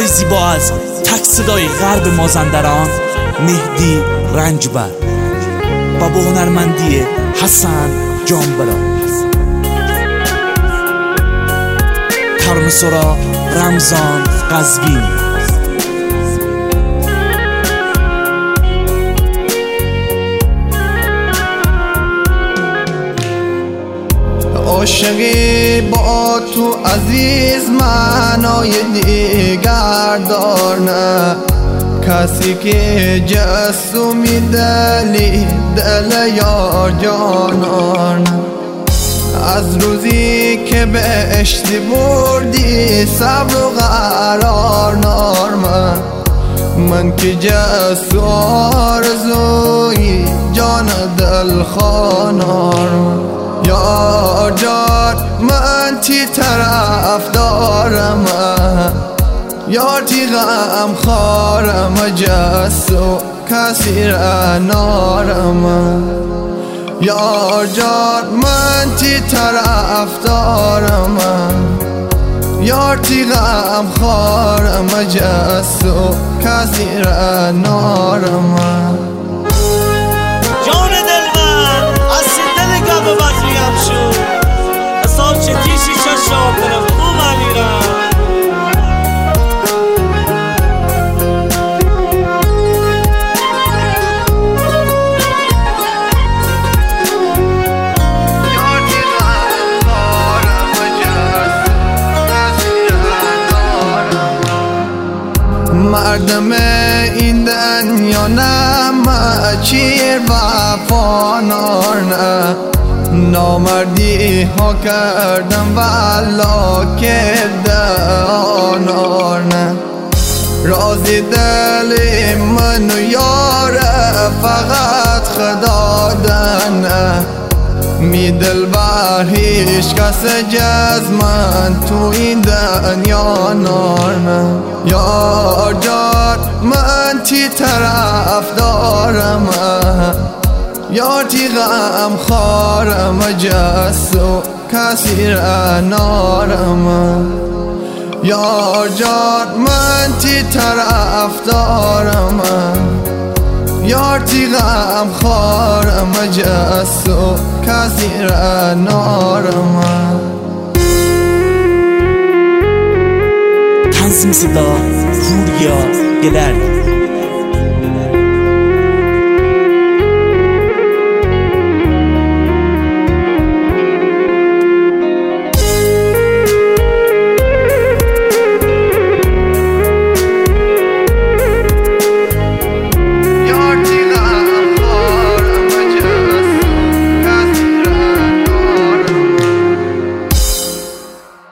کاری زیبا از تک صدای غرب مازندران مهدی رنجبر و با هنرمندی حسن جانبرا. ترانه‌سرا رمضان قزوینی. عاشقی با تو عزیز معنای دیگر دار نه، کسی که جسومی دلی دل یار جانار نه. از روزی که بهشتی بردی صبر و قرار نار من که جسو آرزوی جان دل خانار یار جان من تی طرف دارم یار تی غم خارم جسو کسی را نارم یار جان من تی طرف دارم یار تی غم خارم جسو کسی را نارم. جان دل من از دل گم و بزریم شد حساب چه تیشی چشام دلم او ملیرم مردم این دنیا نه چیر وفا نه، نامردی ها کردم والا کرده آنار نه. رازی دل من و یاره فقط خدا دنه، می دل بر هیچ کس جز من تو این دنیا نار نه. یار جان من تی طرف دارم یار تی غم خارم جسو کسی را نارم یار جان من تی طرف دارم یار تی غم خارم جسو کسی را نارم. تنظیم صدا پوریا گلر.